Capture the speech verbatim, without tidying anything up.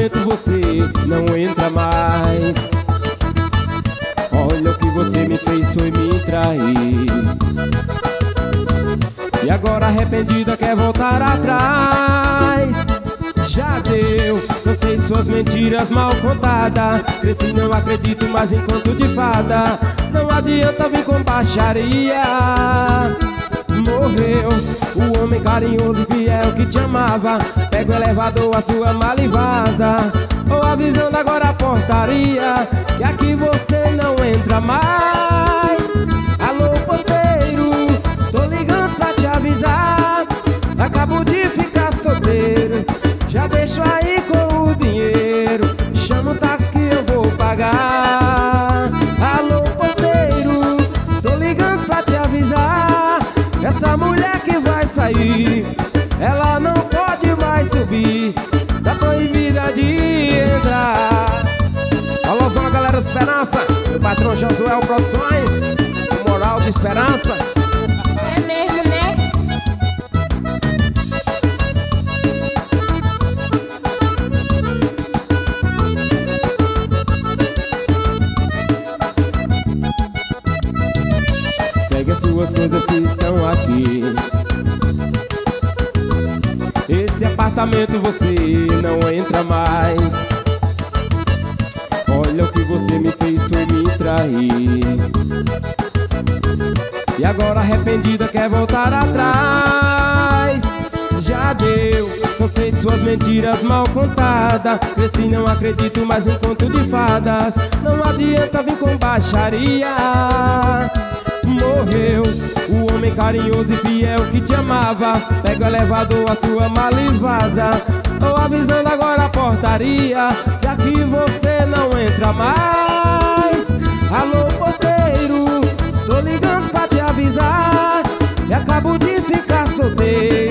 apartamento você não entra mais. Olha o que você me fez, foi me trair. E agora arrependida quer voltar atrás. Já deu, cansei de suas mentiras mal contadas. Cresci, não acredito mais em conto de fada. Não adianta vir com baixaria. Morreu o homem carinhoso e fiel que te amava. Pega o elevador, a sua mala e vaza. Ou avisando agora a portaria que aqui você não entra mais. Alô, porteiro, tô ligando pra te avisar. Acabo de ficar solteiro, já deixo aí com o dinheiro. Chama o táxi que eu vou pagar. Alô, porteiro, tô ligando pra te avisar. Essa mulher que vai sair, ela não pode mais subir, tá proibida de entrar. Alôzão, galera de Esperança, meu patrão Josué Produções, Moral de Esperança. É mesmo, né? Pegue as suas coisas se estão aqui. Esse apartamento você não entra mais. Olha o que você me fez, foi me trair. E agora arrependida quer voltar atrás. Já deu, cansei de suas mentiras mal contadas. Cresci, não acredito mais em conto de fadas. Não adianta vir com baixaria. Morreu o homem carinhoso e fiel que te amava. Pega o elevador, a sua mala e vaza. Tô avisando agora a portaria que aqui você não entra mais. Alô, porteiro, tô ligando pra te avisar. E acabo de ficar solteiro,